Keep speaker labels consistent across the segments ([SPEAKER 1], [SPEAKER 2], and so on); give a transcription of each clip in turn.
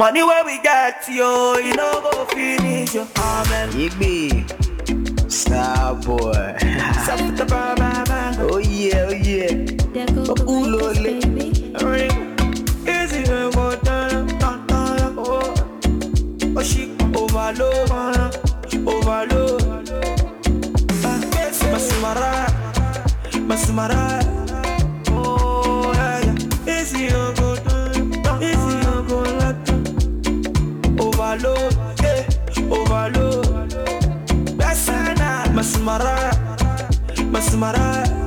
[SPEAKER 1] Money where we get, yo, you know go finish, yo. Amen.
[SPEAKER 2] Igby, star boy. Oh yeah, oh yeah.
[SPEAKER 3] There go the
[SPEAKER 2] Lord,
[SPEAKER 3] Lakers, baby.
[SPEAKER 1] Easy when go down, oh. Oh she overload, overload. Masumara. Oh yeah. Easy when go down, easy when go down. Overload, yeah, overload. That's enough. Masumara.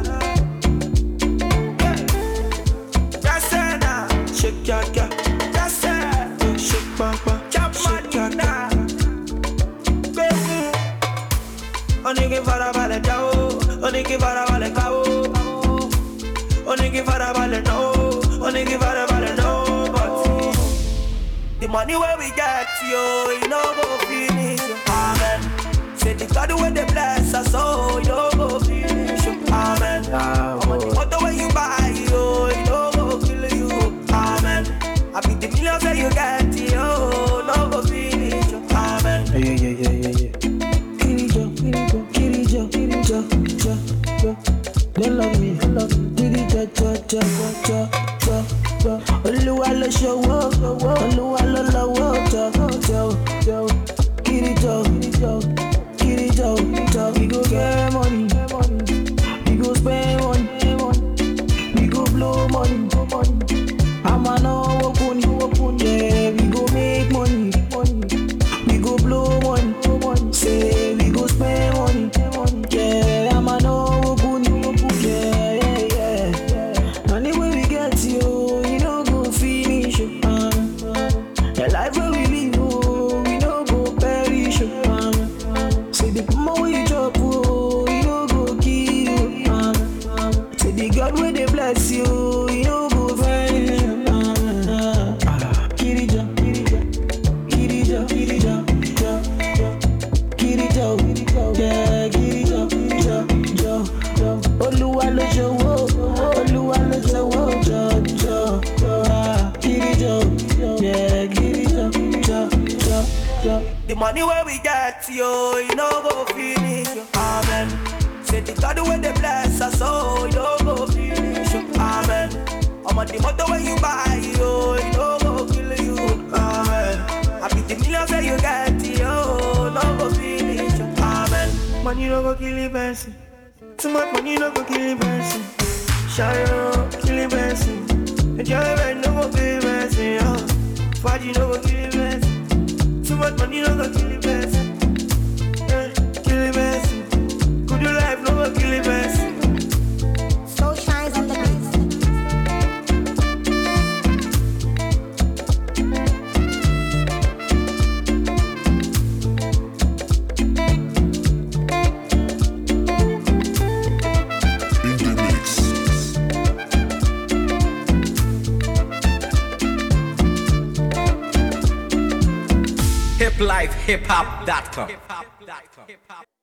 [SPEAKER 1] Shake your girl, that's it. Shake bang bang, shake your girl. Baby, only give her a ballet down, only give her a ballet cow, only give her a ballet no, only give her a ballet no. But the money where we get, yo, you know go finish. Amen. Say the God where they bless us, so you know go finish. Amen. What the way you buy, yo, you know go kill you. Amen. I be the millions that you get, yo, no go finish. Amen.
[SPEAKER 2] Yeah. Kirijo. They love me. Kirijo. Oluwa lo showo, Oluwa lo lowo, Kirijo. We go get money, we go spend money, we go blow money. I'm a no open, yeah. We go make money, we go blow money. Say we go spend money, yeah. I'm a no open, yeah. Anyway we get you know go finish. The life where we live, we know go perish. Say the more we drop, you know go kill. Say the God where they bless you, know go vanish. Kirijo. Yeah, Kirijo. Oluwa lo showo, Kirijo. Yeah, Kirijo.
[SPEAKER 1] The money where we get, yo, you know go finish. Amen. Say the God where they bless us, so you know go finish. Amen. I'm on the motor where you buy, yo, you know go kill you. Amen. I be the millions that you get, yo, no go finish. Amen. Money no go kill the person. Too much money no go kill the person. Shine kill the person. Enjoyment no go kill the person. Party no go kill the person. Too much money no go kill the person. Kill the person. Good life no go kill the person.
[SPEAKER 3] So shines on the beat.
[SPEAKER 4] hiplifehiphop.com